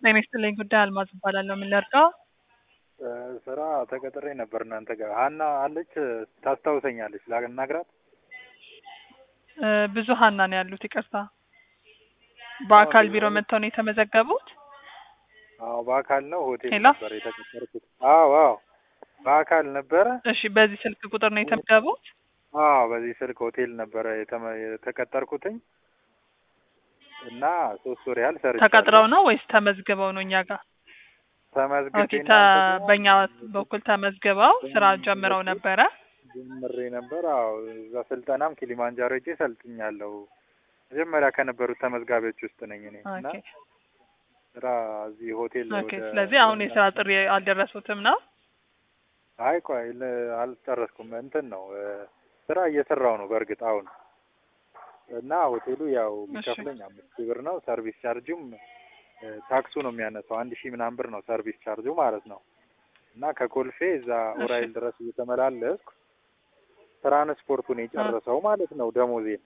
ጤና ይስጥልኝ ጉዳይ አልማዝ እባላለሁ። ምን ልርዳው? ስራ ተቀጥሬ ነበር እናንተ ጋር። ሀና አለች ታስታውሰኛለች። ላናግራት። ብዙ ሀና ነው ያሉት። ይቅርታ። በአካል ቢሮ መጥተው ነው የተመዘገቡት? አዎ በአካል ነው። ሆቴል ሄሎ? ነበር የተቀጠርኩት። አዎ በአካል ነበረ። እሺ፣ በዚህ ስልክ ቁጥር ነው የተመዘገቡት? አዎ በዚህ ስልክ ሆቴል ነበረ የተቀጠርኩትኝ እና 3 ወር ያህል ሰርቻለሁ። ተቀጥረው ነው ወይስ ተመዝግበው ነው እኛ ጋር? ተመዝግቤ ኦኬ፣ በእኛ በኩል ተመዝግበው ስራ ጀምረው ነበረ? ጀምሬ ነበር። አዎ እዛ ስልጠናም ኪሊማንጃሮ ሄጄ ሰልጥኛለሁ። መጀመሪያ ከነበሩት ተመዝጋቢዎች ውስጥ ነኝ እኔ እና ኦኬ ስራ እዚህ ሆቴል ኦኬ። ስለዚህ አሁን የስራ ጥሪ አልደረሱትም ነው? አይ ቆይ አልጨረስኩም። እንትን ነው ስራ እየሰራው ነው በእርግጥ አሁን እና ሆቴሉ ያው የሚከፍለኝ 5,000 ብር ነው። ሰርቪስ ቻርጁም ታክሱ ነው የሚያነሳው 1,000 ምናምን ብር ነው ሰርቪስ ቻርጁ ማለት ነው። እና ከኮልፌ እዛ ኡራኤል ድረስ እየተመላለስኩ ትራንስፖርቱን የጨረሰው ማለት ነው ደሞዜን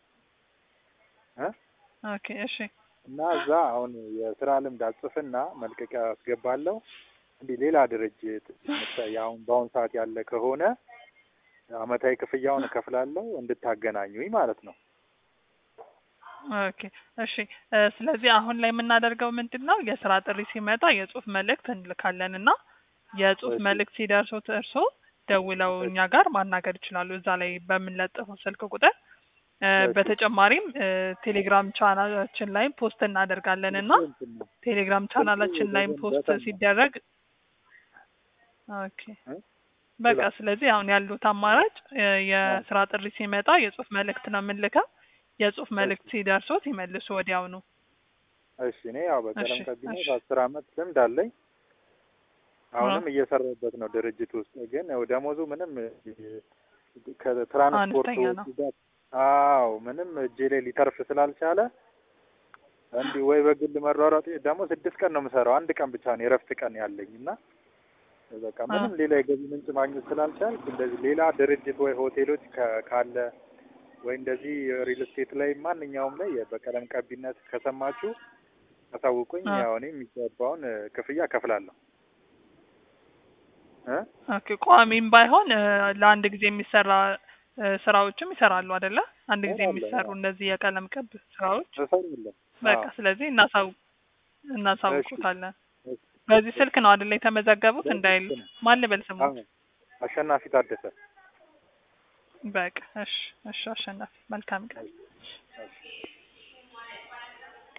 ኦኬ እሺ። እና እዛ አሁን የስራ ልምድ አጽፍና መልቀቂያ አስገባለሁ። እንዲህ ሌላ ድርጅት አሁን በአሁን ሰዓት ያለ ከሆነ አመታዊ ክፍያውን እከፍላለሁ እንድታገናኙኝ ማለት ነው። ኦኬ እሺ። ስለዚህ አሁን ላይ የምናደርገው ምንድነው የስራ ጥሪ ሲመጣ የጽሁፍ መልእክት እንልካለን እና የጽሁፍ መልእክት ሲደርሱት እርስዎ ደውለው እኛ ጋር ማናገር ይችላሉ እዛ ላይ በምንለጥፈው ስልክ ቁጥር። በተጨማሪም ቴሌግራም ቻናላችን ላይ ፖስት እናደርጋለን እና ቴሌግራም ቻናላችን ላይ ፖስት ሲደረግ ኦኬ በቃ ስለዚህ አሁን ያሉት አማራጭ የስራ ጥሪ ሲመጣ የጽሁፍ መልእክት ነው የምንልከው። የጽሁፍ መልእክት ሲደርሶት ይመልሱ ወዲያው ነው። እሺ እኔ ያው በቀለም ቀቢነት 10 አመት ልምድ አለኝ። አሁንም እየሰራሁበት ነው ድርጅት ውስጥ። ግን ያው ደሞዙ ምንም ከትራንስፖርቱ ጋር ምንም እጄ ላይ ሊተርፍ ስላልቻለ እንዲህ ወይ በግል መሯሯጥ ደግሞ 6 ቀን ነው የምሰራው። 1 ቀን ብቻ ነው የእረፍት ቀን ያለኝ እና በቃ ምንም ሌላ የገቢ ምንጭ ማግኘት ስላልቻልኩ እንደዚህ ሌላ ድርጅት ወይ ሆቴሎች ካለ ወይ እንደዚህ ሪል ስቴት ላይ ማንኛውም ላይ በቀለም ቀቢነት ከሰማችሁ አሳውቁኝ። ያው እኔ የሚገባውን ክፍያ እከፍላለሁ። ኦኬ ቋሚም ባይሆን ለአንድ ጊዜ የሚሰራ ስራዎችም ይሰራሉ አይደለ? አንድ ጊዜ የሚሰሩ እንደዚህ የቀለም ቀብ ስራዎች በቃ ስለዚህ እናሳውቁታለን። በዚህ ስልክ ነው አይደል የተመዘገቡት? እንዳይል ማን ልበል ስሙ? አሸናፊ ታደሰ። በቃ እሺ እሺ። አሸናፊ መልካም ቀን።